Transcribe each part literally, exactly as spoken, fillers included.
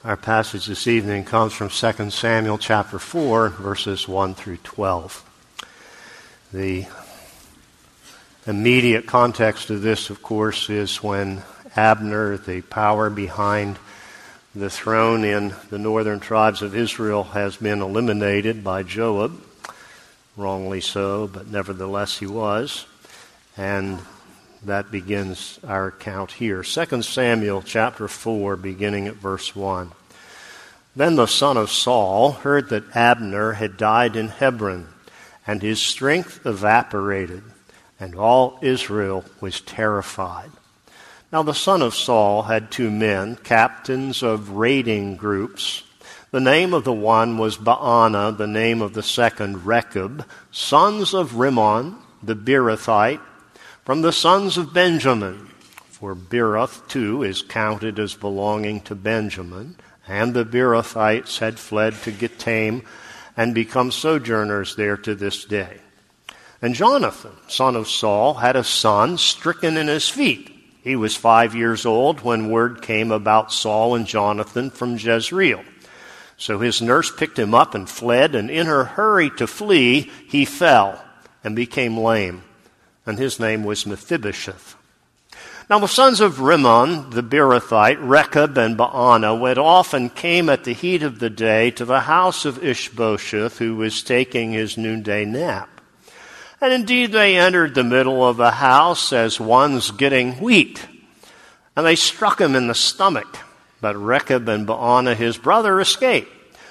Our passage this evening comes from Second Samuel chapter four, verses one through twelve. The immediate context of this, of course, is when Abner, the power behind the throne in the northern tribes of Israel, has been eliminated by Joab. Wrongly so, but nevertheless he was. And that begins our account here. Second Samuel chapter four, beginning at verse one. Then the son of Saul heard that Abner had died in Hebron, and his strength evaporated, and all Israel was terrified. Now the son of Saul had two men, captains of raiding groups. The name of the one was Baanah, the name of the second Rechab, sons of Rimmon, the Beerothite, from the sons of Benjamin. For Beeroth too is counted as belonging to Benjamin, and the Beerothites had fled to Gittaim and become sojourners there to this day. And Jonathan, son of Saul, had a son stricken in his feet. He was five years old when word came about Saul and Jonathan from Jezreel. So his nurse picked him up and fled, and in her hurry to flee, he fell and became lame. And his name was Mephibosheth. Now the sons of Rimmon, the Beerothite, Rechab and Baanah, went off and came at the heat of the day to the house of Ishbosheth, who was taking his noonday nap. And indeed they entered the middle of the house as one's getting wheat. And they struck him in the stomach. But Rechab and Baanah, his brother, escaped.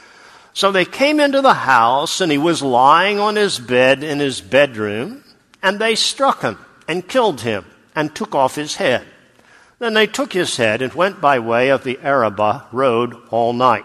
So they came into the house, and he was lying on his bed in his bedroom, and they struck him and killed him and took off his head. Then they took his head and went by way of the Arabah road all night.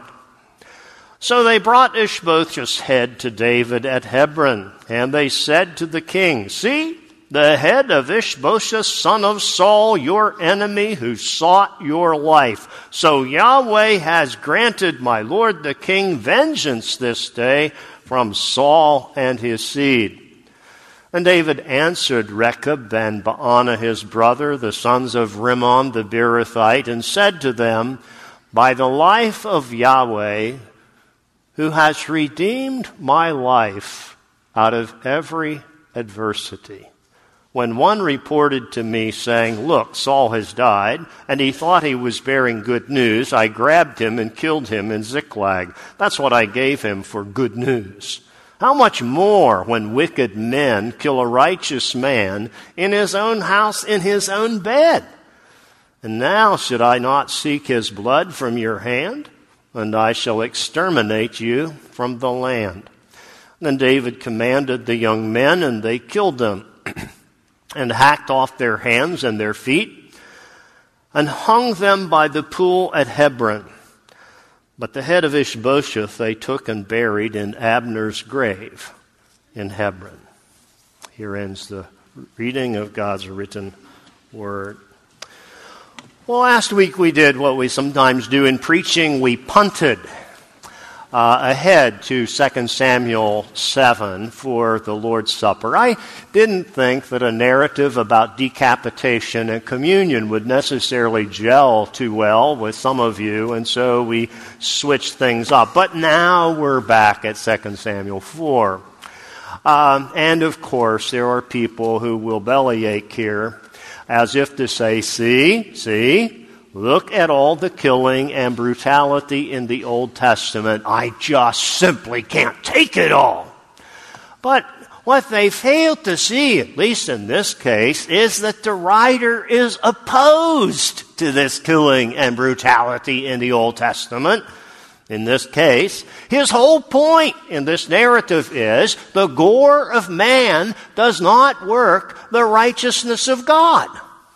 So they brought Ishbosheth's head to David at Hebron, and they said to the king, "See, the head of Ishbosheth, son of Saul, your enemy, who sought your life. So Yahweh has granted my lord the king vengeance this day from Saul and his seed." And David answered Rechab and Baanah his brother, the sons of Rimmon the Beerothite, and said to them, "By the life of Yahweh, who has redeemed my life out of every adversity." When one reported to me saying, "Look, Saul has died," and he thought he was bearing good news, I grabbed him and killed him in Ziklag. That's what I gave him for good news. How much more when wicked men kill a righteous man in his own house, in his own bed? And now should I not seek his blood from your hand? And I shall exterminate you from the land. Then David commanded the young men, and they killed them, and hacked off their hands and their feet, and hung them by the pool at Hebron. But the head of Ishbosheth they took and buried in Abner's grave in Hebron. Here ends the reading of God's written word. Well, last week we did what we sometimes do in preaching. We punted uh, ahead to Second Samuel seven for the Lord's Supper. I didn't think that a narrative about decapitation and communion would necessarily gel too well with some of you, and so we switched things up. But now we're back at Second Samuel four. Um, and of course, there are people who will bellyache here, as if to say, see, see, look at all the killing and brutality in the Old Testament. I just simply can't take it all. But what they fail to see, at least in this case, is that the writer is opposed to this killing and brutality in the Old Testament. In this case, his whole point in this narrative is the gore of man does not work the righteousness of God.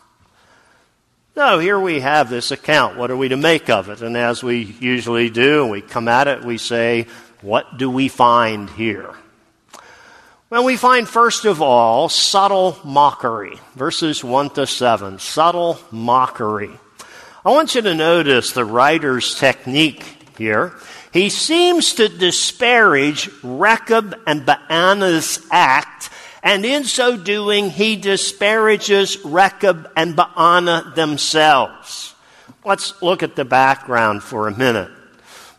So here we have this account. What are we to make of it? And as we usually do, and we come at it, we say, what do we find here? Well, we find, first of all, subtle mockery. Verses one to seven, subtle mockery. I want you to notice the writer's technique here. He seems to disparage Rechab and Baanah's act, and in so doing, he disparages Rechab and Baanah themselves. Let's look at the background for a minute.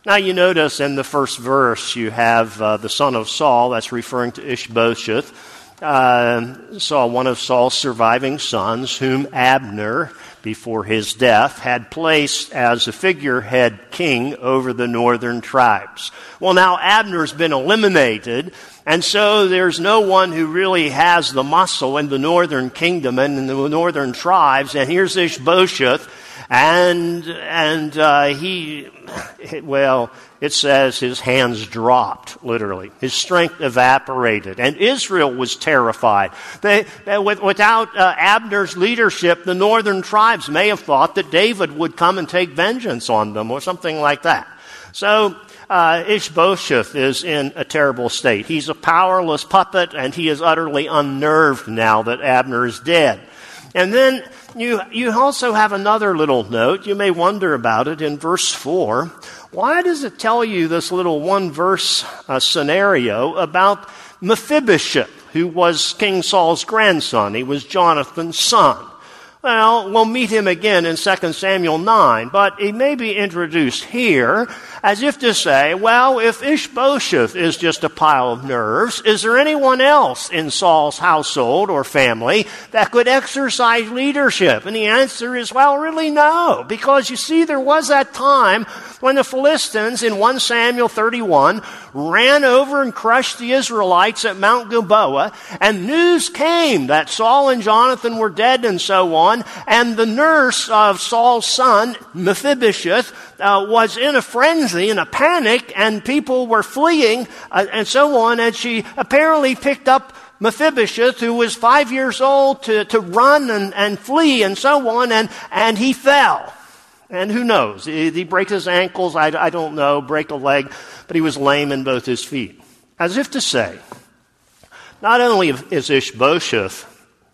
Now you notice in the first verse you have uh, the son of Saul, that's referring to Ishbosheth, uh, Saul, one of Saul's surviving sons, whom Abner, before his death, had placed as a figurehead king over the northern tribes. Well, now Abner's been eliminated, and so there's no one who really has the muscle in the northern kingdom and in the northern tribes, and here's Ishbosheth, and and uh, he, well, it says his hands dropped, literally. His strength evaporated, and Israel was terrified. They, they, without uh, Abner's leadership, the northern tribes may have thought that David would come and take vengeance on them or something like that. So uh, Ishbosheth is in a terrible state. He's a powerless puppet, and he is utterly unnerved now that Abner is dead. And then you you also have another little note. You may wonder about it in verse four. Why does it tell you this little one-verse uh, scenario about Mephibosheth, who was King Saul's grandson? He was Jonathan's son. Well, we'll meet him again in Second Samuel nine, but he may be introduced here as if to say, well, if Ishbosheth is just a pile of nerves, is there anyone else in Saul's household or family that could exercise leadership? And the answer is, well, really no, because you see, there was that time when the Philistines in First Samuel thirty-one ran over and crushed the Israelites at Mount Gilboa, and news came that Saul and Jonathan were dead and so on, and the nurse of Saul's son, Mephibosheth, uh, was in a frenzy, in a panic, and people were fleeing uh, and so on, and she apparently picked up Mephibosheth, who was five years old, to, to run and, and flee and so on, and, and he fell. And who knows? Did he break his ankles? I, I don't know. Break a leg. But he was lame in both his feet. As if to say, not only is Ishbosheth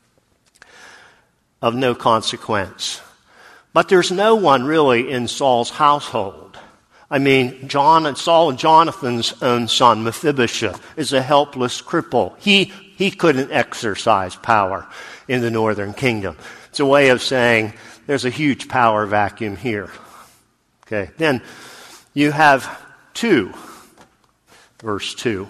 of no consequence, but there's no one really in Saul's household. I mean, John and Saul and Jonathan's own son, Mephibosheth, is a helpless cripple. He, he couldn't exercise power in the northern kingdom. It's a way of saying, there's a huge power vacuum here. Okay, then you have two, verse two,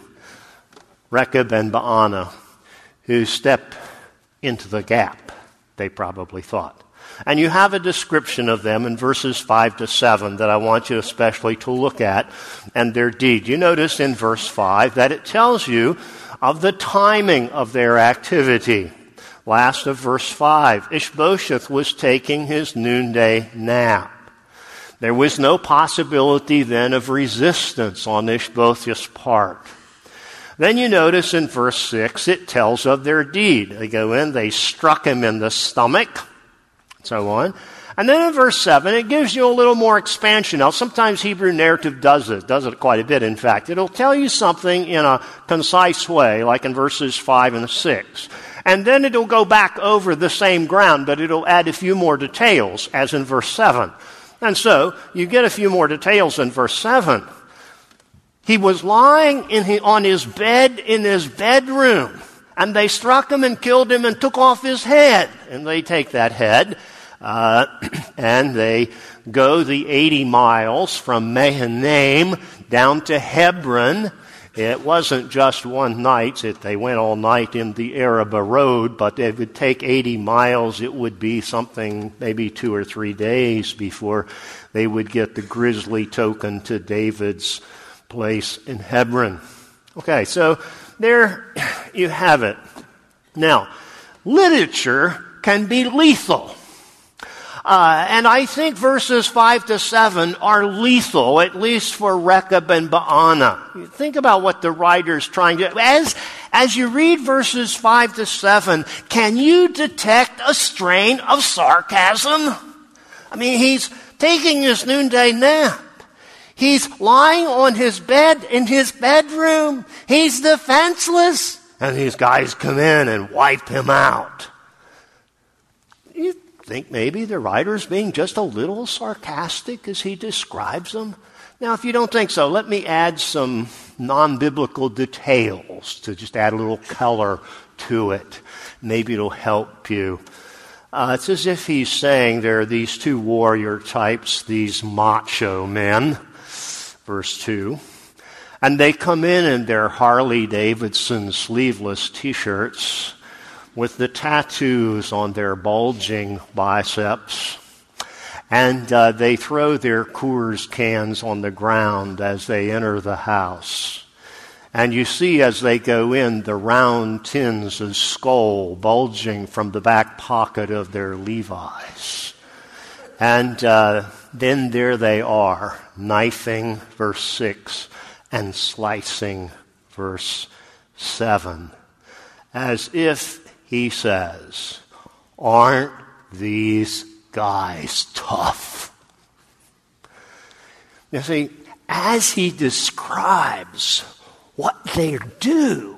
Rechab and Baanah, who step into the gap, they probably thought. And you have a description of them in verses five to seven that I want you especially to look at, and their deed. You notice in verse five that it tells you of the timing of their activity. Last of verse five, Ishbosheth was taking his noonday nap. There was no possibility then of resistance on Ishbosheth's part. Then you notice in verse six, it tells of their deed. They go in, they struck him in the stomach, and so on. And then in verse seven, it gives you a little more expansion. Now, sometimes Hebrew narrative does it, does it quite a bit, in fact. It'll tell you something in a concise way, like in verses five and six. And then it'll go back over the same ground, but it'll add a few more details, as in verse seven. And so, you get a few more details in verse seven. He was lying in his, on his bed in his bedroom, and they struck him and killed him and took off his head. And they take that head, uh, and they go the eighty miles from Mahanaim down to Hebron. It wasn't just one night. It, they went all night in the Arabah Road, but it would take eighty miles. It would be something, maybe two or three days before they would get the grisly token to David's place in Hebron. Okay, so there you have it. Now, literature can be lethal. Uh, and I think verses five to seven are lethal, at least for Rechab and Baanah. Think about what the writer's trying to do. As, as you read verses five to seven, can you detect a strain of sarcasm? I mean, he's taking his noonday nap. He's lying on his bed in his bedroom. He's defenseless. And these guys come in and wipe him out. You think maybe the writer's being just a little sarcastic as he describes them? Now, if you don't think so, let me add some non-biblical details to just add a little color to it. Maybe it'll help you. Uh, it's as if he's saying there are these two warrior types, these macho men. verse two. And they come in in their Harley-Davidson sleeveless T-shirts with the tattoos on their bulging biceps. And uh, they throw their Coors cans on the ground as they enter the house. And you see as they go in the round tins of Skol bulging from the back pocket of their Levi's. And uh, then there they are, knifing, verse six, and slicing, verse seven. As if he says, aren't these guys tough? You see, as he describes what they do,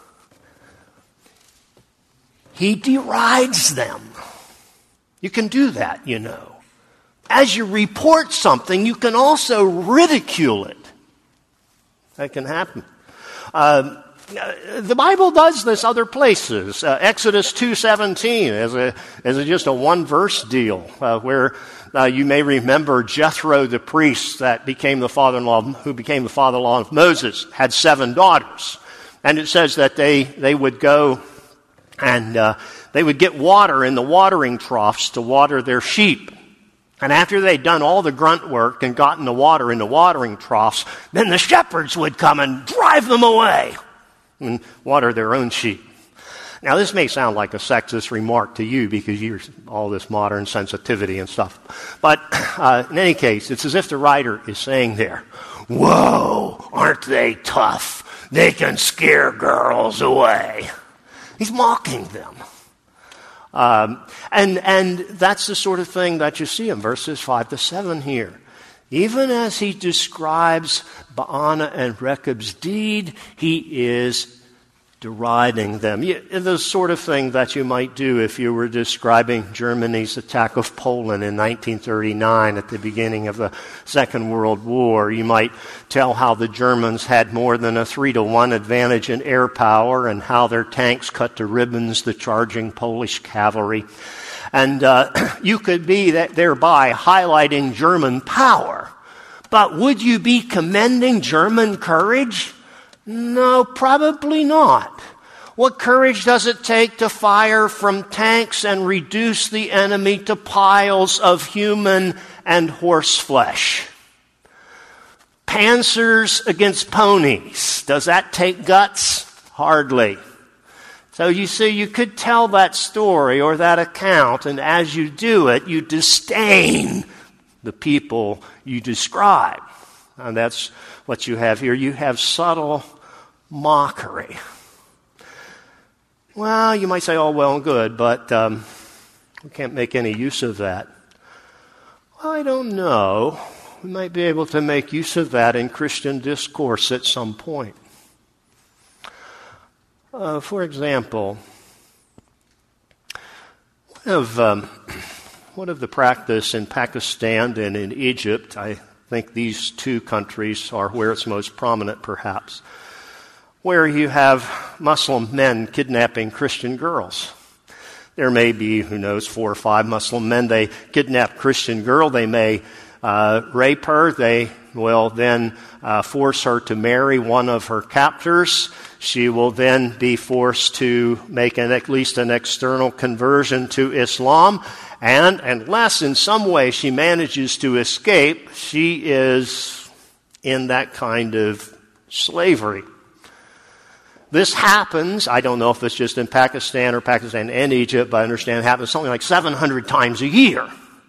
he derides them. You can do that, you know. As you report something, you can also ridicule it. That can happen. Uh, the Bible does this other places. Uh, Exodus two seventeen is a is a, just a one verse deal uh, where uh, you may remember Jethro the priest that became the father-in-law who became the father-in-law of Moses had seven daughters, and it says that they they would go and uh, they would get water in the watering troughs to water their sheep. And after they'd done all the grunt work and gotten the water in the watering troughs, then the shepherds would come and drive them away and water their own sheep. Now, this may sound like a sexist remark to you because you're all this modern sensitivity and stuff. But uh, in any case, it's as if the writer is saying there, whoa, aren't they tough? They can scare girls away. He's mocking them. Um, and, and that's the sort of thing that you see in verses five to seven here. Even as he describes Baana and Rechob's deed, he is deriding them. The sort of thing that you might do if you were describing Germany's attack of Poland in nineteen thirty-nine at the beginning of the Second World War. You might tell how the Germans had more than a three to one advantage in air power and how their tanks cut to ribbons the charging Polish cavalry. And uh, you could be that thereby highlighting German power. But would you be commending German courage? No, probably not. What courage does it take to fire from tanks and reduce the enemy to piles of human and horse flesh? Panzers against ponies. Does that take guts? Hardly. So you see, you could tell that story or that account, and as you do it, you disdain the people you describe. And that's what you have here. You have subtle mockery. Well, you might say, oh, well and good, but um, we can't make any use of that. Well, I don't know. We might be able to make use of that in Christian discourse at some point. Uh, for example, one of, um, one of the practice in Pakistan and in Egypt, I think these two countries are where it's most prominent perhaps, where you have Muslim men kidnapping Christian girls. There may be, who knows, four or five Muslim men. They kidnap Christian girl. They may uh, rape her. They will then uh, force her to marry one of her captors. She will then be forced to make an, at least an external conversion to Islam. And unless in some way she manages to escape, she is in that kind of slavery. This happens, I don't know if it's just in Pakistan or Pakistan and Egypt, but I understand it happens something like seven hundred times a year.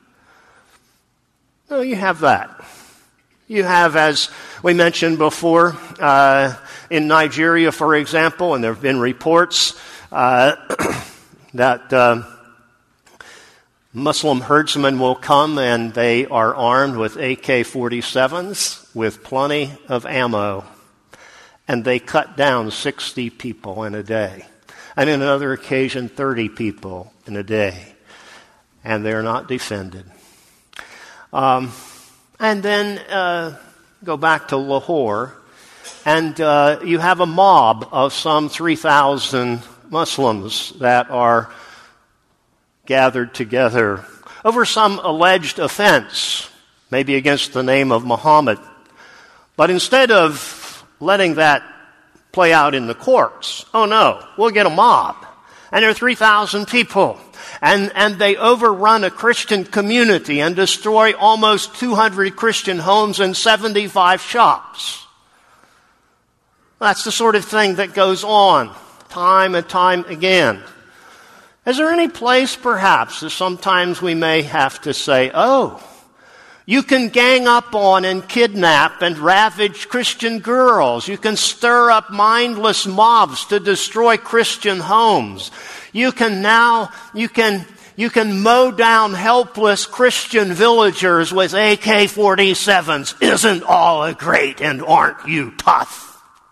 So you have that. You have, as we mentioned before, uh, in Nigeria, for example, and there have been reports uh, that uh, Muslim herdsmen will come and they are armed with A K forty-sevens with plenty of ammo. And they cut down sixty people in a day. And in another occasion, thirty people in a day. And they're not defended. Um, and then uh, go back to Lahore, and uh, you have a mob of some three thousand Muslims that are gathered together over some alleged offense, maybe against the name of Muhammad. But instead of letting that play out in the courts, oh no, we'll get a mob. And there are three thousand people. And, and they overrun a Christian community and destroy almost two hundred Christian homes and seventy-five shops. That's the sort of thing that goes on time and time again. Is there any place, perhaps, that sometimes we may have to say, oh, you can gang up on and kidnap and ravage Christian girls. You can stir up mindless mobs to destroy Christian homes. You can now, you can, you can mow down helpless Christian villagers with A K forty-sevens. Isn't all a great, and aren't you tough?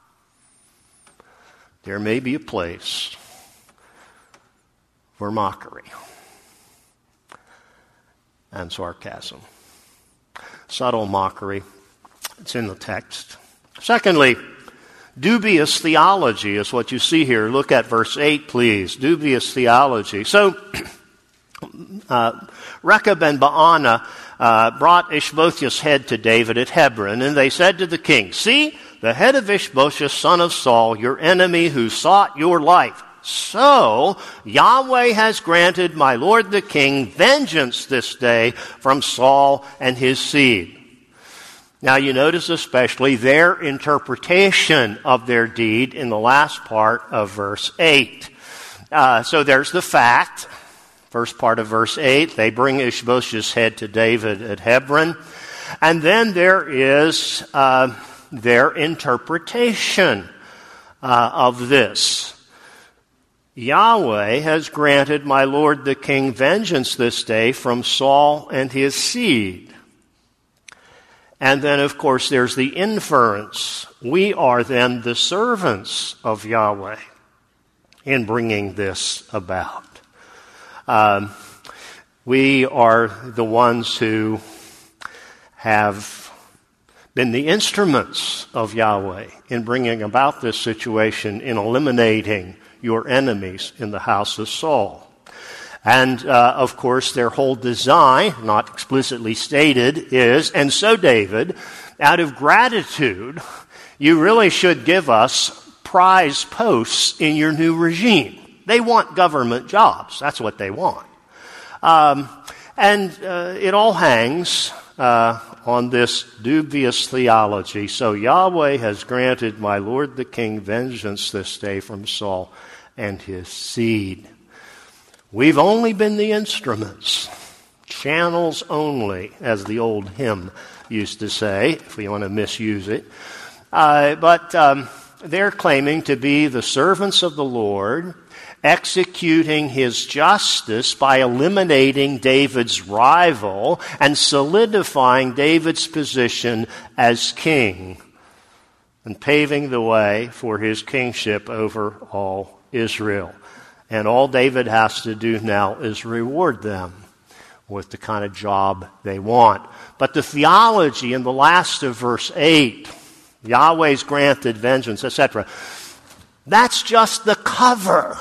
There may be a place for mockery and sarcasm. Subtle mockery. It's in the text. Secondly, dubious theology is what you see here. Look at verse eight, please. Dubious theology. So, uh, Rechab and Baanah uh, brought Ishbosheth's head to David at Hebron, and they said to the king, see, the head of Ishbosheth, son of Saul, your enemy who sought your life. So Yahweh has granted my lord the king vengeance this day from Saul and his seed. Now you notice especially their interpretation of their deed in the last part of verse eight. Uh, so there's the fact. First part of verse eight, they bring Ishbosheth's head to David at Hebron. And then there is uh, their interpretation uh, of this. Yahweh has granted my lord the king vengeance this day from Saul and his seed. And then, of course, there's the inference. We are then the servants of Yahweh in bringing this about. Um, we are the ones who have been the instruments of Yahweh in bringing about this situation, in eliminating your enemies in the house of Saul. And, uh, of course, their whole design, not explicitly stated, is, and so David, out of gratitude, you really should give us prize posts in your new regime. They want government jobs. That's what they want. Um, and uh, it all hangs uh, on this dubious theology. So Yahweh has granted my lord the king vengeance this day from Saul and his seed. We've only been the instruments, channels only, as the old hymn used to say, if we want to misuse it. Uh, but um, they're claiming to be the servants of the Lord, executing his justice by eliminating David's rival and solidifying David's position as king and paving the way for his kingship over all Israel. And all David has to do now is reward them with the kind of job they want. But the theology in the last of verse eight, Yahweh's granted vengeance, et cetera, that's just the cover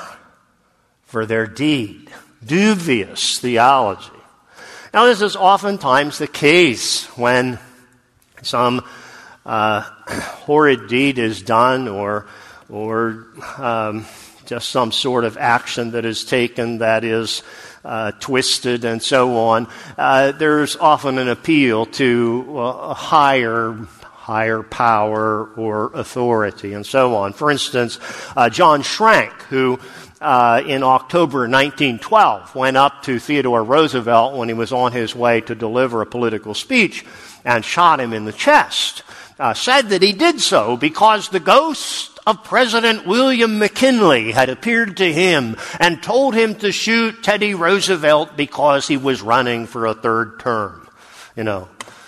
for their deed. Dubious theology. Now, this is oftentimes the case when some uh, horrid deed is done, or or um, just some sort of action that is taken that is uh, twisted and so on. Uh, there's often an appeal to uh, a higher higher power or authority and so on. For instance, uh, John Schrank, who uh, in October nineteen twelve went up to Theodore Roosevelt when he was on his way to deliver a political speech and shot him in the chest, uh, said that he did so because the ghost of President William McKinley had appeared to him and told him to shoot Teddy Roosevelt because he was running for a third term. You know,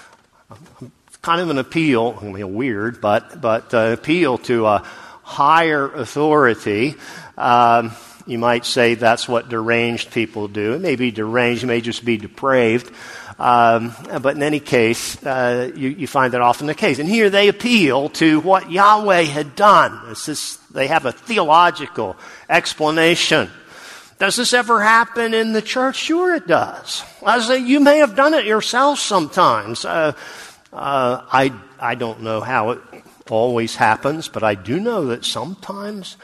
kind of an appeal, I mean, weird, but but uh, appeal to a higher authority. Um, you might say that's what deranged people do. It may be deranged, it may just be depraved. Um, but in any case, uh, you, you find that often the case. And here they appeal to what Yahweh had done. It's just, they have a theological explanation. Does this ever happen in the church? Sure it does. I say, you may have done it yourself sometimes. Uh, Uh, I, I don't know how it always happens, but I do know that sometimes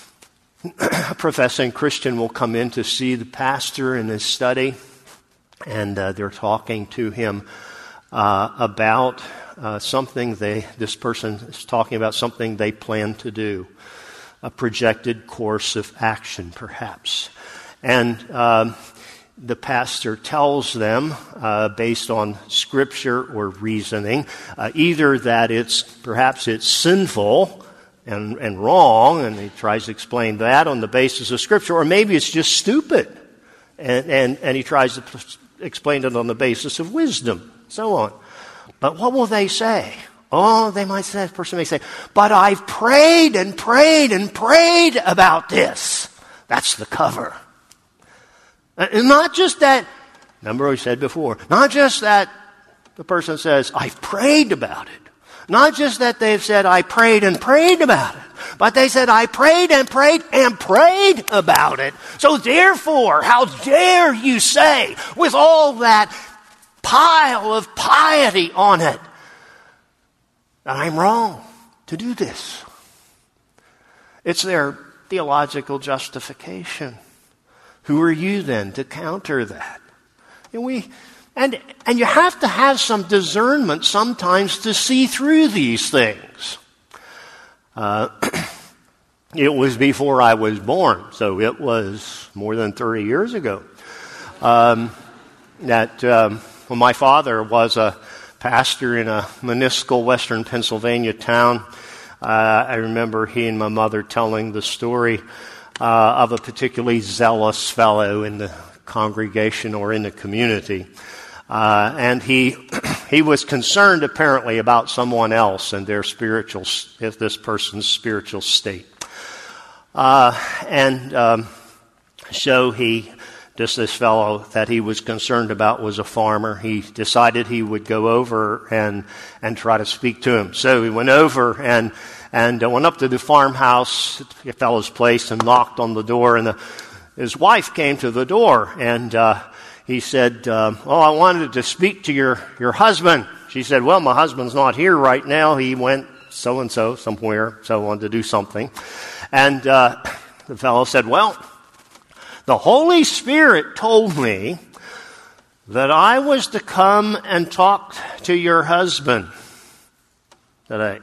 a professing Christian will come in to see the pastor in his study, and uh, they're talking to him uh, about uh, something they, this person is talking about something they plan to do, a projected course of action, perhaps. And um, the pastor tells them, uh, based on scripture or reasoning, uh, either that it's perhaps it's sinful and, and wrong, and he tries to explain that on the basis of scripture, or maybe it's just stupid, and, and, and he tries to explain it on the basis of wisdom, so on. But what will they say? Oh, they might say, the person may say, but I've prayed and prayed and prayed about this. That's the cover. And not just that, remember we said before, not just that the person says, I've prayed about it. Not just that they've said, I prayed and prayed about it. But they said, I prayed and prayed and prayed about it. So therefore, how dare you say, with all that pile of piety on it, that I'm wrong to do this. It's their theological justification. Who are you then to counter that? And we, and and you have to have some discernment sometimes to see through these things. Uh, it was before I was born, so it was more than thirty years ago. Um, that um, when my father was a pastor in a minuscule western Pennsylvania town, uh, I remember he and my mother telling the story Uh, of a particularly zealous fellow in the congregation or in the community. Uh, and he he was concerned apparently about someone else and their spiritual, if this person's spiritual state. Uh, and um, so he, just this fellow that he was concerned about was a farmer. He decided he would go over and and try to speak to him. So he went over and And uh, went up to the farmhouse, the fellow's place, and knocked on the door. And the, his wife came to the door, and uh, he said, uh, "Oh, I wanted to speak to your your husband." She said, "Well, my husband's not here right now. He went so and so somewhere, so I wanted to do something." And uh, the fellow said, "Well, the Holy Spirit told me that I was to come and talk to your husband today."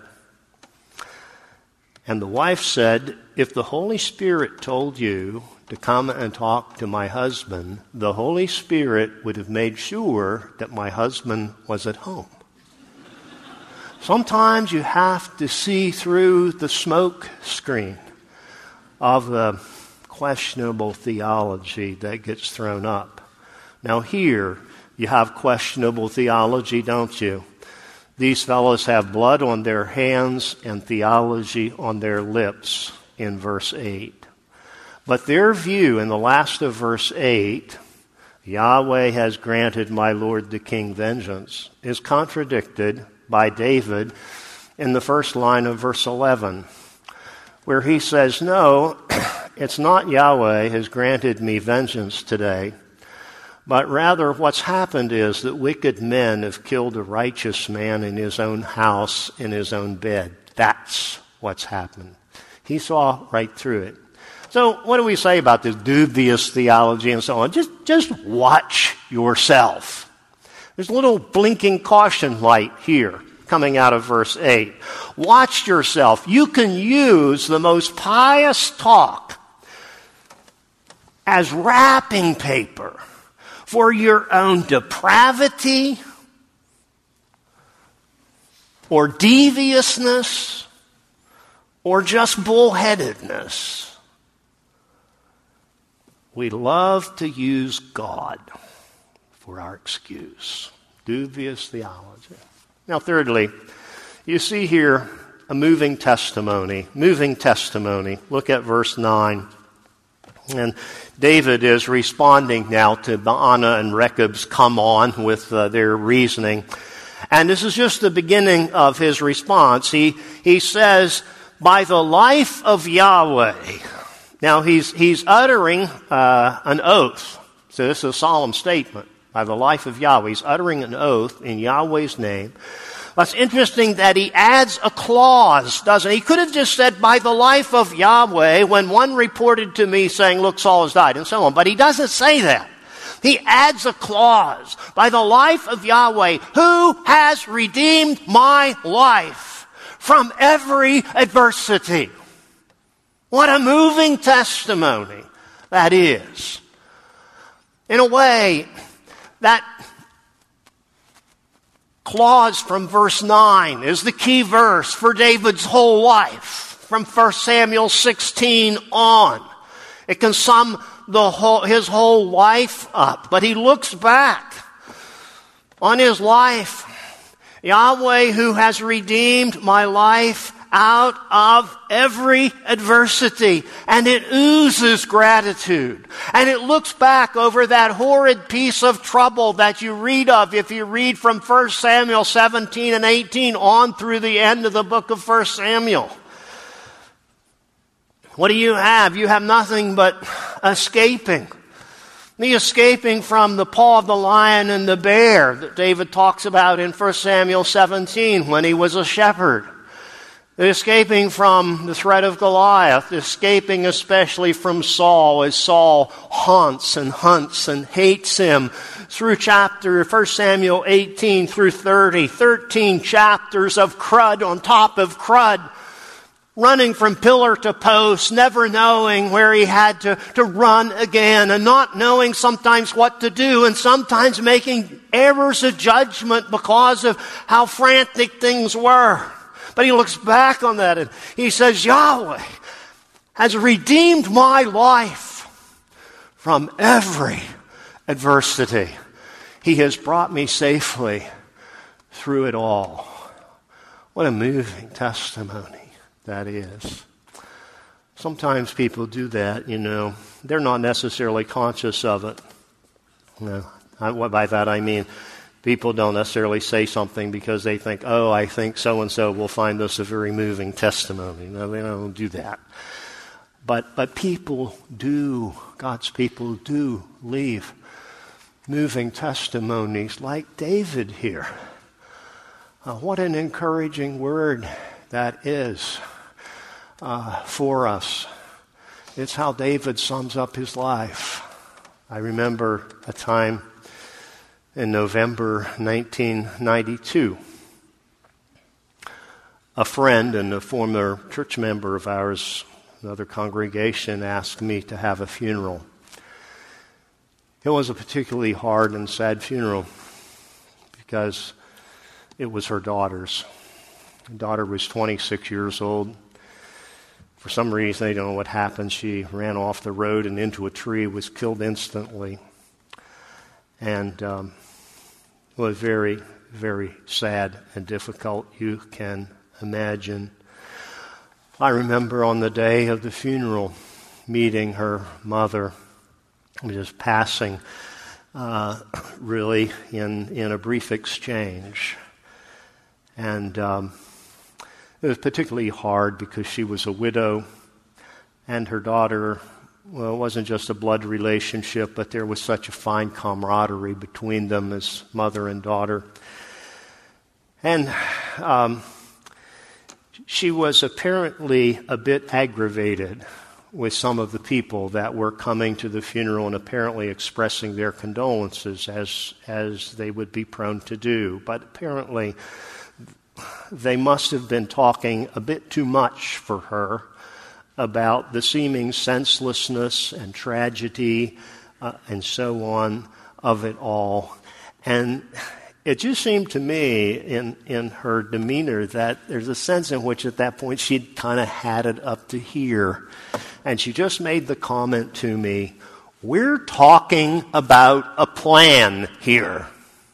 And the wife said, if the Holy Spirit told you to come and talk to my husband, the Holy Spirit would have made sure that my husband was at home. Sometimes you have to see through the smoke screen of the questionable theology that gets thrown up. Now here, you have questionable theology, don't you? These fellows have blood on their hands and theology on their lips in verse eight. But their view in the last of verse eight, Yahweh has granted my Lord the King vengeance, is contradicted by David in the first line of verse eleven, where he says, no, it's not Yahweh has granted me vengeance today, but rather what's happened is that wicked men have killed a righteous man in his own house, in his own bed. That's what's happened. He saw right through it. So what do we say about this dubious theology and so on? Just, just watch yourself. There's a little blinking caution light here coming out of verse eight. Watch yourself. You can use the most pious talk as wrapping paper for your own depravity or deviousness or just bullheadedness. We love to use God for our excuse. Dubious theology. Now, thirdly, you see here a moving testimony. Moving testimony. Look at verse nine. And David is responding now to Baana and Rekhab's come on with uh, their reasoning. And this is just the beginning of his response. He, he says, by the life of Yahweh. Now he's, he's uttering uh, an oath. So this is a solemn statement. By the life of Yahweh. He's uttering an oath in Yahweh's name. Well, it's interesting that he adds a clause, doesn't he? He could have just said, by the life of Yahweh, when one reported to me saying, look, Saul has died, and so on. But he doesn't say that. He adds a clause, by the life of Yahweh, who has redeemed my life from every adversity. What a moving testimony that is. In a way, that clause from verse nine is the key verse for David's whole life, from First Samuel sixteen on. It can sum the whole, his whole life up, but he looks back on his life. Yahweh, who has redeemed my life out of every adversity, and it oozes gratitude. And it looks back over that horrid piece of trouble that you read of if you read from First Samuel seventeen and eighteen on through the end of the book of First Samuel. What do you have? You have nothing but escaping. The escaping from the paw of the lion and the bear that David talks about in First Samuel seventeen when he was a shepherd. The escaping from the threat of Goliath, escaping especially from Saul as Saul haunts and hunts and hates him through chapter First Samuel eighteen through thirty, thirteen chapters of crud on top of crud, running from pillar to post, never knowing where he had to, to run again, and not knowing sometimes what to do, and sometimes making errors of judgment because of how frantic things were. But he looks back on that and he says, Yahweh has redeemed my life from every adversity. He has brought me safely through it all. What a moving testimony that is. Sometimes people do that, you know. They're not necessarily conscious of it. No, I, by that I mean people don't necessarily say something because they think, oh, I think so-and-so will find this a very moving testimony. No, they don't do that. But but people do, God's people do leave moving testimonies like David here. Uh, what an encouraging word that is uh, for us. It's how David sums up his life. I remember a time in November nineteen ninety-two. A friend and a former church member of ours, another congregation, asked me to have a funeral. It was a particularly hard and sad funeral because it was her daughter's. Her daughter was twenty-six years old. For some reason, I don't know what happened. She ran off the road and into a tree, was killed instantly. And um, it was very, very sad and difficult, you can imagine. I remember on the day of the funeral, meeting her mother, just passing, uh, really, in, in a brief exchange. And um, it was particularly hard because she was a widow, and her daughter, well, it wasn't just a blood relationship, but there was such a fine camaraderie between them as mother and daughter. And um, she was apparently a bit aggravated with some of the people that were coming to the funeral and apparently expressing their condolences, as as they would be prone to do. But apparently they must have been talking a bit too much for her about the seeming senselessness and tragedy uh, and so on of it all. And it just seemed to me in, in her demeanor that there's a sense in which at that point she'd kind of had it up to here. And she just made the comment to me, we're talking about a plan here.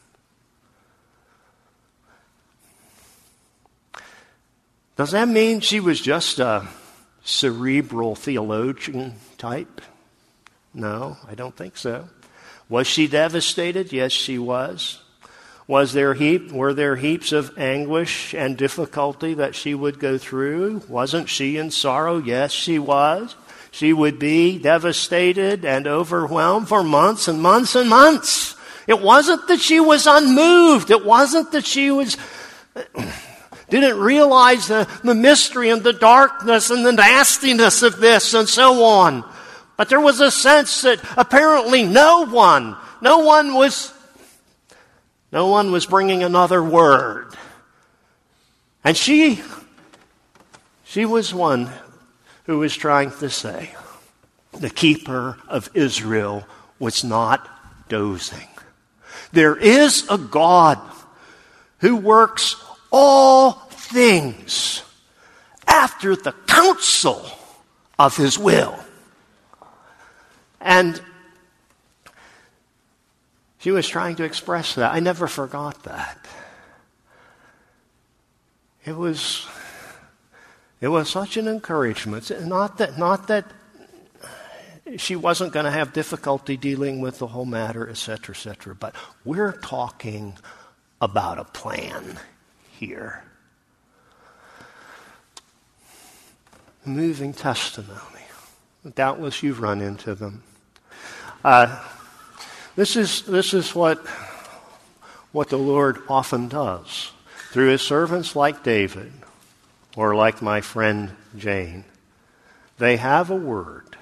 Does that mean she was just a cerebral theologian type? No, I don't think so. Was she devastated? Yes, she was. Was there heap, were there heaps of anguish and difficulty that she would go through? Wasn't she in sorrow? Yes, she was. She would be devastated and overwhelmed for months and months and months. It wasn't that she was unmoved. It wasn't that she was didn't realize the, the mystery and the darkness and the nastiness of this and so on. But there was a sense that apparently no one, no one was, no one was bringing another word. And she, she was one who was trying to say, the keeper of Israel was not dozing. There is a God who works all things after the counsel of his will. And she was trying to express that. I never forgot that. It was, it was such an encouragement. Not that, not that she wasn't going to have difficulty dealing with the whole matter, et cetera, et cetera. But we're talking about a plan here. Moving testimony. Doubtless you've run into them. Uh, this is this is what what the Lord often does through his servants like David or like my friend Jane. They have a word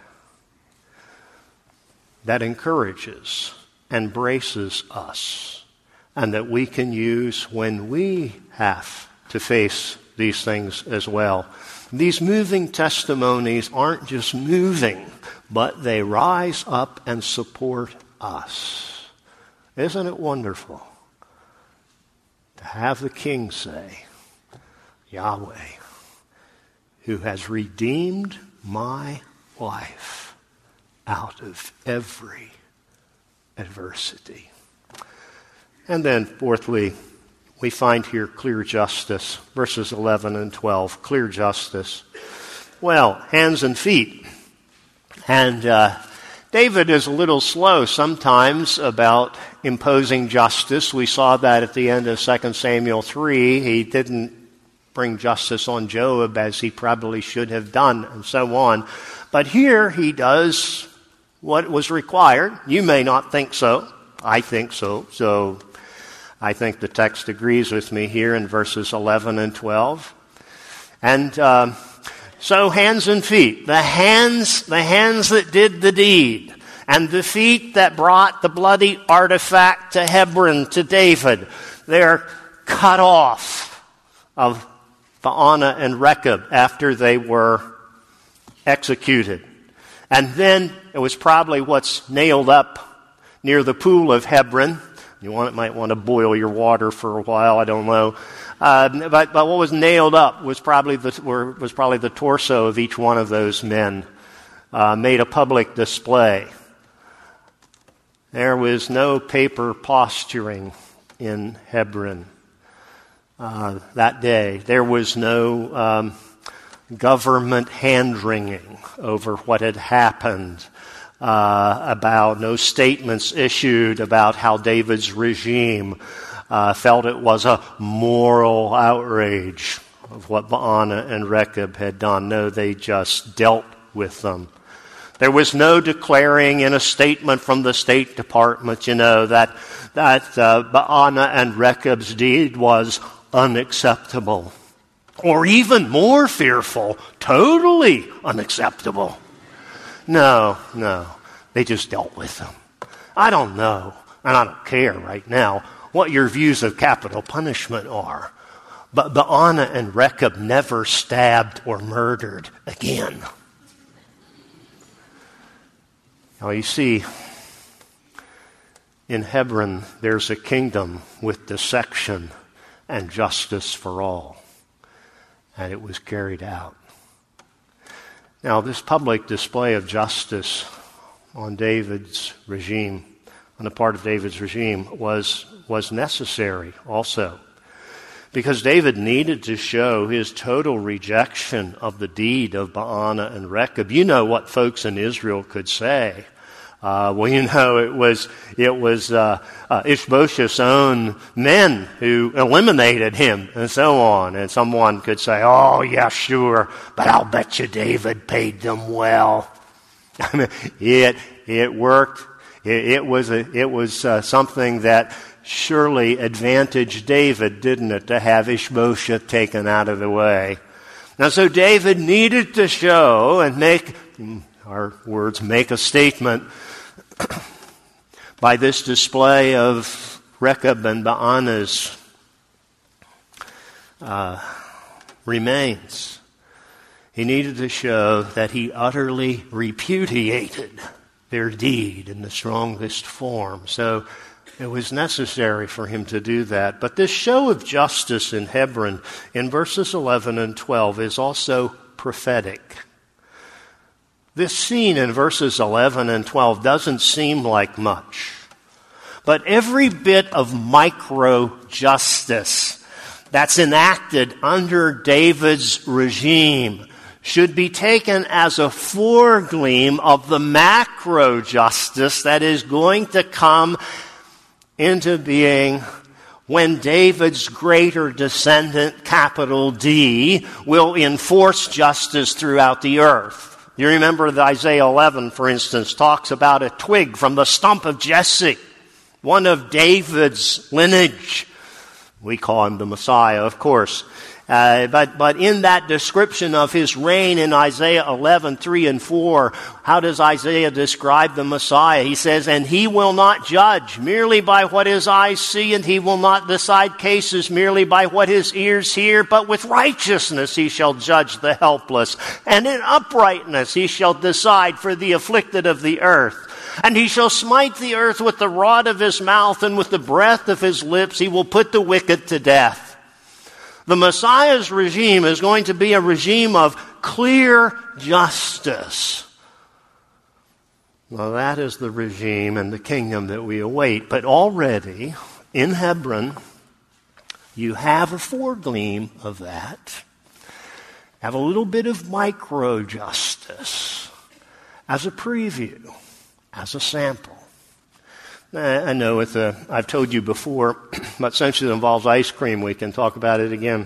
that encourages and braces us, and that we can use when we have to face these things as well. These moving testimonies aren't just moving, but they rise up and support us. Isn't it wonderful to have the King say, Yahweh, who has redeemed my life out of every adversity. And then, fourthly, we find here clear justice, verses eleven and twelve, clear justice. Well, hands and feet. And uh, David is a little slow sometimes about imposing justice. We saw that at the end of Second Samuel three. He didn't bring justice on Joab as he probably should have done, and so on. But here he does what was required. You may not think so. I think so. So I think the text agrees with me here in verses eleven and twelve. And um, so hands and feet. The hands, the hands that did the deed, and the feet that brought the bloody artifact to Hebron to David, they're cut off of Baanah and Rechab after they were executed. And then it was probably what's nailed up near the pool of Hebron. You want, might want to boil your water for a while, I don't know. Uh, but, but what was nailed up was probably the, were, was probably the torso of each one of those men, uh, made a public display. There was no paper posturing in Hebron uh, that day. There was no um, government hand-wringing over what had happened. Uh, about no statements issued about how David's regime uh, felt it was a moral outrage of what Baanah and Rechab had done. No, they just dealt with them. There was no declaring in a statement from the State Department, you know, that that uh, Baanah and Rechab's deed was unacceptable, or even more fearful, totally unacceptable. No, no. They just dealt with them. I don't know, and I don't care right now, what your views of capital punishment are. But Baanah and Rechab never stabbed or murdered again. Now you see, in Hebron, there's a kingdom with dissection and justice for all. And it was carried out. Now, this public display of justice on David's regime, on the part of David's regime, was, was necessary also. Because David needed to show his total rejection of the deed of Baanah and Rechab. You know what folks in Israel could say. Uh, well, you know, it was it was uh, uh, Ishbosheth's own men who eliminated him, and so on. And someone could say, "Oh, yeah, sure, but I'll bet you David paid them well." I mean, it it worked. It, it was a, it was uh, something that surely advantaged David, didn't it, to have Ishbosheth taken out of the way. Now, so David needed to show and make, in our words, make a statement by this display of Rechab and Baana's uh, remains. He needed to show that he utterly repudiated their deed in the strongest form. So it was necessary for him to do that. But this show of justice in Hebron in verses eleven and twelve is also prophetic. This scene in verses eleven and twelve doesn't seem like much. But every bit of micro-justice that's enacted under David's regime should be taken as a foregleam of the macro justice that is going to come into being when David's greater descendant, capital D, will enforce justice throughout the earth. You remember that Isaiah eleven, for instance, talks about a twig from the stump of Jesse, one of David's lineage. We call him the Messiah, of course. Uh, but, but in that description of his reign in Isaiah eleven, three and four, how does Isaiah describe the Messiah? He says, and he will not judge merely by what his eyes see, and he will not decide cases merely by what his ears hear, but with righteousness he shall judge the helpless, and in uprightness he shall decide for the afflicted of the earth. And he shall smite the earth with the rod of his mouth, and with the breath of his lips he will put the wicked to death. The Messiah's regime is going to be a regime of clear justice. Well, that is the regime and the kingdom that we await. But already, in Hebron, you have a foregleam of that. Have a little bit of micro-justice as a preview, as a sample. I know with the, I've told you before, but since it involves ice cream, we can talk about it again.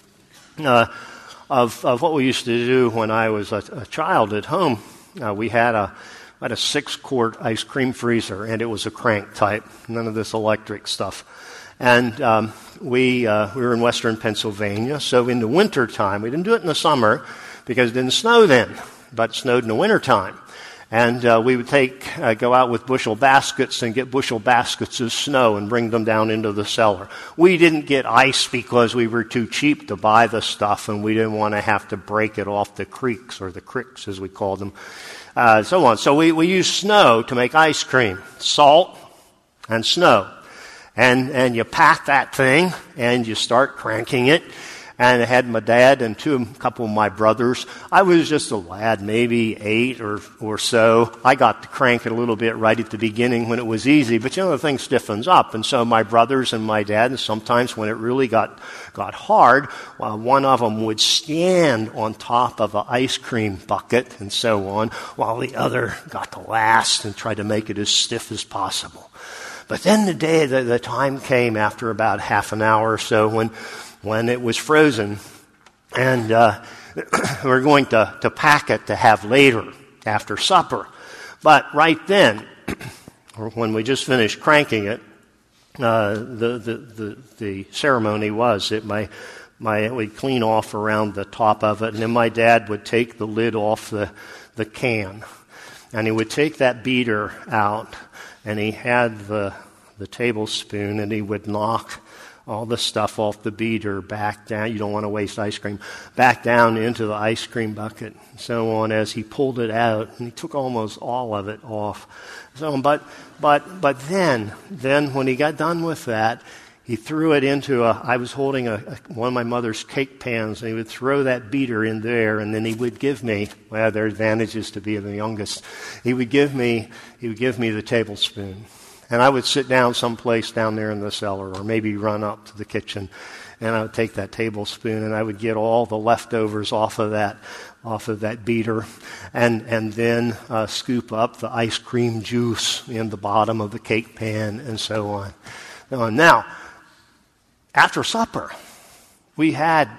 Uh, of, of what we used to do when I was a, a child at home, uh, we had a, had a six-quart ice cream freezer, and it was a crank type, none of this electric stuff. And um, we uh, we were in western Pennsylvania, so in the wintertime, we didn't do it in the summer because it didn't snow then, but it snowed in the wintertime. And uh, we would take, uh, go out with bushel baskets and get bushel baskets of snow and bring them down into the cellar. We didn't get ice because we were too cheap to buy the stuff, and we didn't want to have to break it off the creeks, or the cricks as we called them, uh, so on. So we, we used snow to make ice cream, salt and snow. And, and you pack that thing and you start cranking it. And I had my dad and two, a couple of my brothers. I was just a lad, maybe eight or, or so. I got to crank it a little bit right at the beginning when it was easy, but you know, the thing stiffens up. And so my brothers and my dad, and sometimes when it really got, got hard, well, one of them would stand on top of an ice cream bucket and so on, while the other got the last and tried to make it as stiff as possible. But then the day, the, the time came after about half an hour or so when when it was frozen, and uh, we were going to, to pack it to have later, after supper. But right then, or when we just finished cranking it, uh, the, the, the, the ceremony was that my, my, we'd clean off around the top of it, and then my dad would take the lid off the, the can, and he would take that beater out, and he had the, the tablespoon, and he would knock all the stuff off the beater back down. You don't want to waste ice cream. Back down into the ice cream bucket, and so on, as he pulled it out, and he took almost all of it off. So on. But but but then then when he got done with that, he threw it into a. I was holding a, a one of my mother's cake pans, and he would throw that beater in there, and then he would give me. Well, there are advantages to being the youngest. He would give me. He would give me the tablespoon. And I would sit down someplace down there in the cellar, or maybe run up to the kitchen, and I would take that tablespoon and I would get all the leftovers off of that, off of that beater, and and then uh, scoop up the ice cream juice in the bottom of the cake pan, and so on. Now, after supper, we had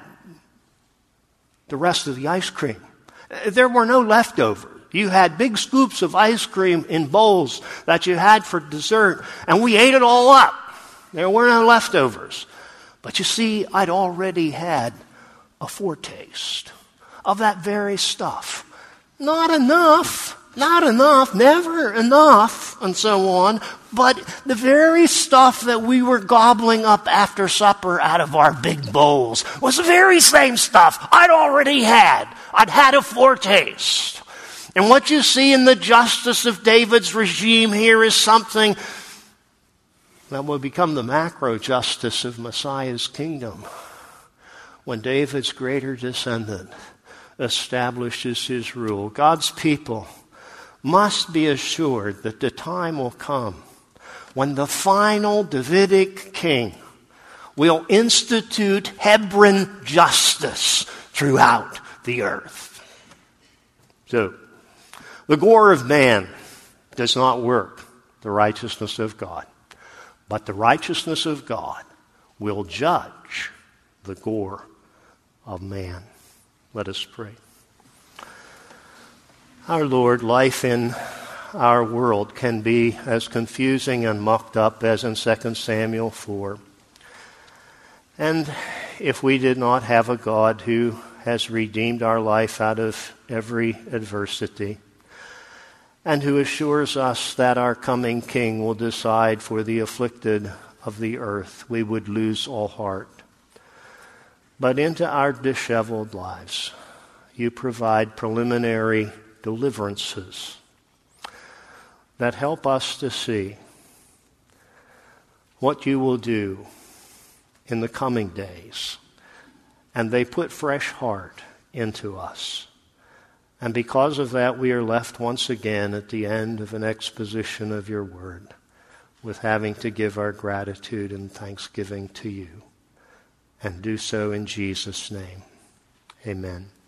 the rest of the ice cream. There were no leftovers. You had big scoops of ice cream in bowls that you had for dessert, and we ate it all up. There were no leftovers. But you see, I'd already had a foretaste of that very stuff. Not enough. Not enough, never enough, and so on. But the very stuff that we were gobbling up after supper out of our big bowls was the very same stuff I'd already had. I'd had a foretaste. And what you see in the justice of David's regime here is something that will become the macro justice of Messiah's kingdom. When David's greater descendant establishes his rule, God's people must be assured that the time will come when the final Davidic king will institute Hebron justice throughout the earth. So, the gore of man does not work the righteousness of God, but the righteousness of God will judge the gore of man. Let us pray. Our Lord, life in our world can be as confusing and mucked up as in Second Samuel four. And if we did not have a God who has redeemed our life out of every adversity, and who assures us that our coming King will decide for the afflicted of the earth, we would lose all heart. But into our disheveled lives, you provide preliminary deliverances that help us to see what you will do in the coming days. And they put fresh heart into us. And because of that, we are left once again at the end of an exposition of your word with having to give our gratitude and thanksgiving to you. And do so in Jesus' name. Amen.